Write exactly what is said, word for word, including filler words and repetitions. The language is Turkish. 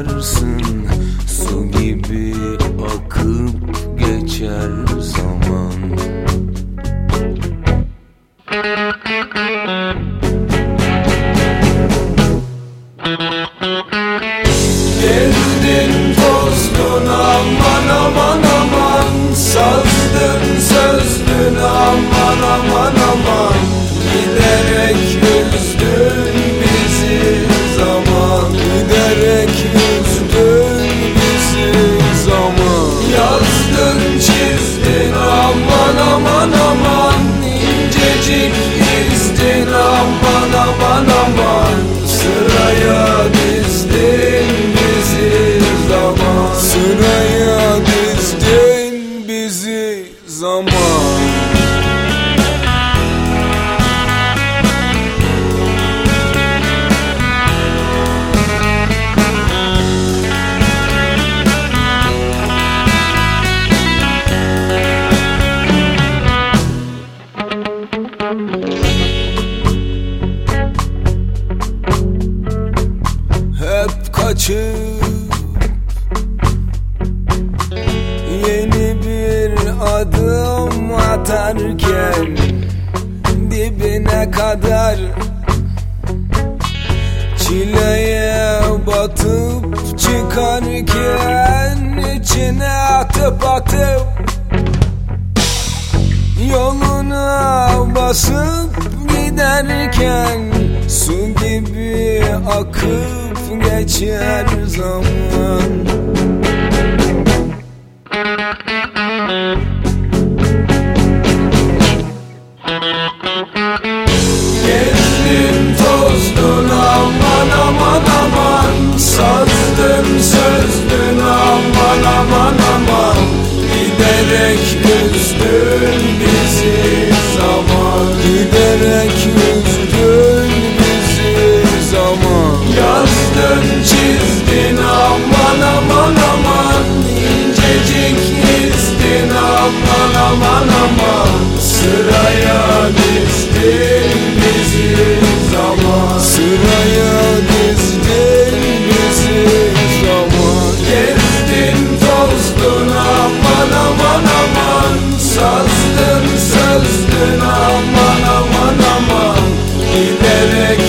varsın, su gibi akıp geçer zaman. Gezdin tozdun aman aman aman, sazdın sözdün aman aman aman, giderek üzdün bizi zaman, giderek üzdün bizi zaman. Yazdın çizdin aman aman aman, incecik izdin aman aman aman, sıraya dizdin bizi zaman, sıraya dizdin bizi zaman. Hep kaçıp yeni bir adım atarken, dibine kadar çileye batıp çıkarken, içine atıp atıp yoluna basıp giderken, su gibi akıp geçer zaman. Gezdin tozdun aman aman aman, sazdın sözdün aman aman aman, giderek üzdün bizi zaman, giderek üzdün bizi zaman. Yazdın çizdin aman aman aman, incecik izdin aman aman aman, sıraya dizdin bizi zaman, sıraya dizdin bizi zaman. Gezdin tozdun aman aman aman, sazdın sözdün aman aman aman, giderek